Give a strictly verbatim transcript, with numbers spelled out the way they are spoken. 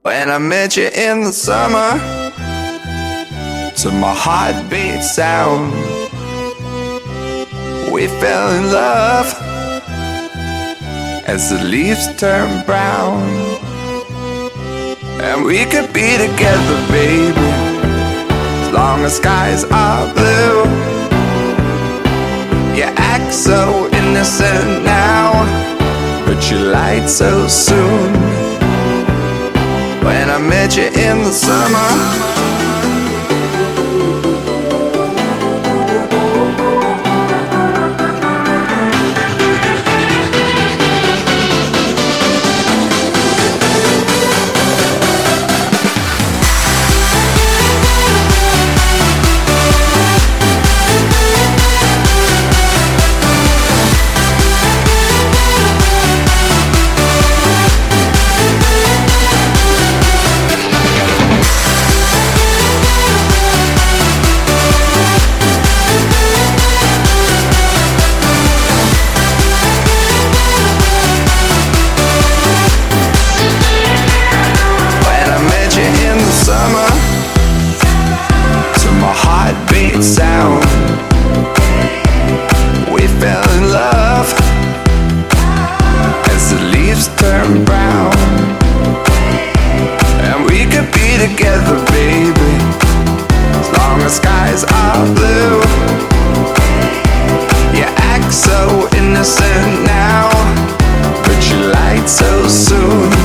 When I met you in the summer, to my heartbeat sound, we fell in love as the leaves turn brown. And we could be together, baby, as long as skies are blue. You act so innocent now, but you lied so soon. When I met you in the summer, sound, we fell in love as the leaves turn brown. And we could be together, baby, as long as skies are blue. You act so innocent now, but you lied so soon.